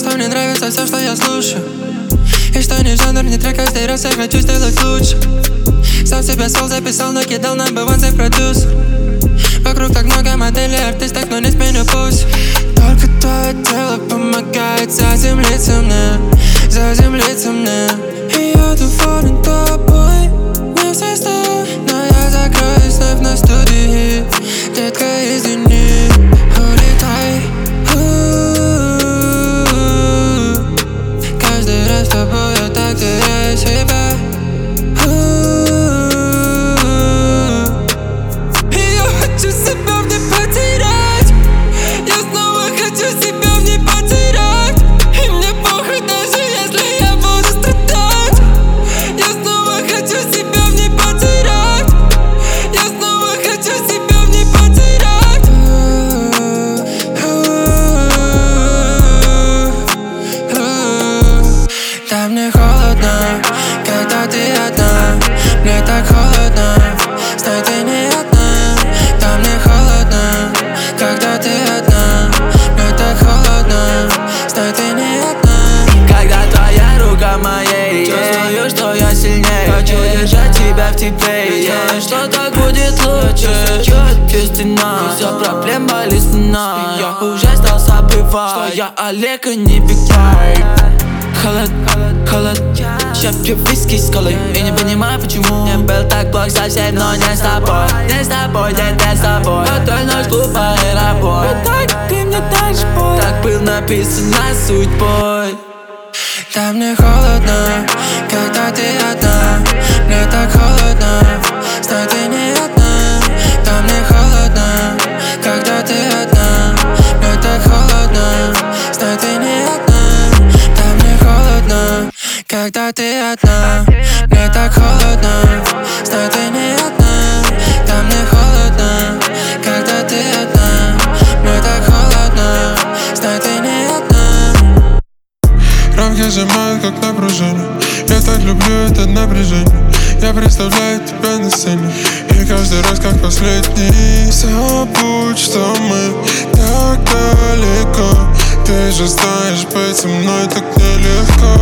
что мне нравится все, что я слушаю. И что ни жанр, ни трек, каждый раз я хочу сделать лучше. Сам себя свел, записал, накидал на B1 за продюсер. Вокруг так много моделей, артисток, но не сменю пульс. Только твое тело помогает заземлиться мне, заземлиться мне. И я доволен тобой, не все сто, но я закроюсь вновь на студии. Детка, извини, улетай. Каждый раз с тобой я так теряю себя. И я хочу себя в ней потерять. Я снова хочу себя в ней потерять. И мне похуй, даже если я буду страдать. Я снова хочу себя в ней потерять. Я снова хочу себя в ней потерять. Да, мне холодно, когда ты одна. Мне так холодно, стой, ты не одна. Да, мне холодно, когда ты одна. Мне так холодно, стой, ты не одна. Когда твоя рука моей, чувствую, что я сильнее. Хочу держать тебя в тепле, что так будет лучше. Чувственно, все проблема лесна. Я уже стал забывать, что я Олег, а не Биг Байк. Холод, холод, я пью виски с колой и не понимаю, почему мне был так плохо совсем, но не с тобой. Не с тобой, не с тобой. Потом ночь глупая работа. Так ты мне дашь боль. Так был написано судьбой. Да, мне холодно, когда ты одна. Мне так холодно, стой, ты не одна. Да, мне холодно, когда ты одна. Мне так холодно, стой, ты не одна. Да, мне холодно, когда ты одна. Мне так холодно, стой, ты не одна. Да, мне холодно, когда ты одна. Мне так холодно, стой, ты не одна. Рамки сжимают, как на пружине. Я так люблю это напряжение. Я представляю тебя на сцене, и каждый раз как последний. Забудь, что мы так далеко. Ты же знаешь, быть со мной так нелегко.